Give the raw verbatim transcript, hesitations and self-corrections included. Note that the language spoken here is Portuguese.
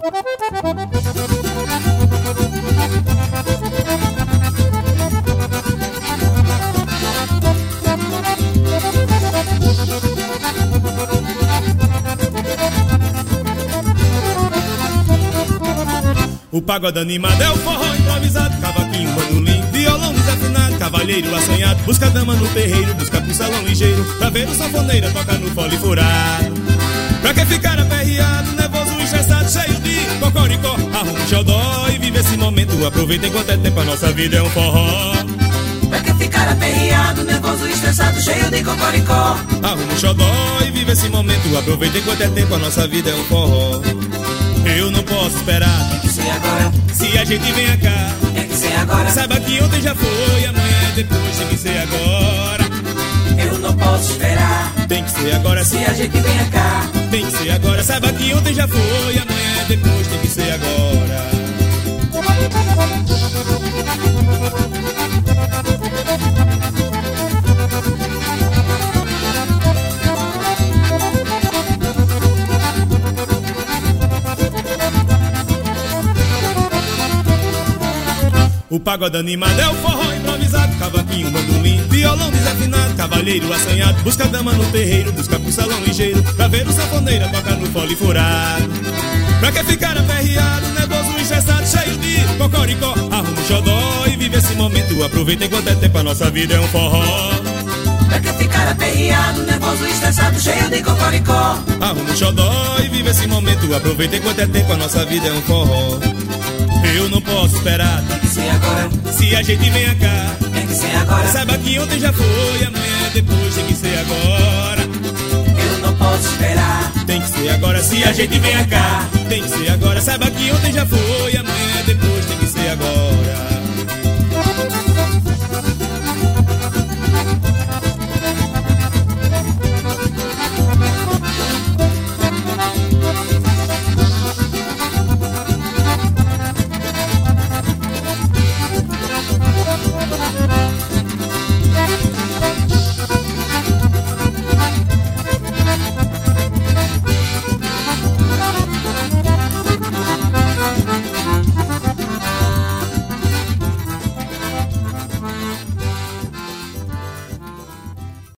O pagode animado é o forró improvisado, cavaquinho, bandolim, violão desafinado, cavalheiro assanhado, busca dama no terreiro, busca pro salão ligeiro, pra ver o sanfoneiro tocar no fole furado. Pra que ficar aperreado, nervoso, estressado, cheio de cocoricó, arruma um xodó e vive esse momento, aproveita enquanto é tempo, a nossa vida é um forró. Pra que ficar aperreado, nervoso, estressado, cheio de cocoricó, arruma um xodó e vive esse momento, aproveita enquanto é tempo, a nossa vida é um forró. Eu não posso esperar, tem que ser agora. Se a gente vem cá, tem que ser agora. Saiba que ontem já foi, amanhã é depois, tem que ser agora. Eu não posso esperar, tem que ser agora. Se a gente vem cá, tem que ser agora. Saiba que ontem já foi, amanhã é depois, tem que ser agora. O pagode animado é o forró improvisado, cavaquinho, bandolim, violão desafinado, cavalheiro assanhado, busca dama no terreiro, busca pro salão ligeiro, pra ver o sanfoneiro tocar no fole furado. Pra que ficar aperreado, nervoso, estressado, cheio de cocoricó, arruma um xodó e vive esse momento, aproveita enquanto é tempo, a nossa vida é um forró. Pra que ficar aperreado, nervoso, estressado, cheio de cocoricó, arruma um xodó e vive esse momento, aproveita enquanto é tempo, a nossa vida é um forró. Eu não posso esperar, tem que ser agora. Se a gente vem cá, tem que ser agora. Saiba que ontem já foi, amanhã é depois, tem que ser agora. Eu não posso esperar, tem que ser agora. Se a gente vem cá, tem que ser agora. Saiba que ontem já foi, amanhã é depois, tem que ser agora.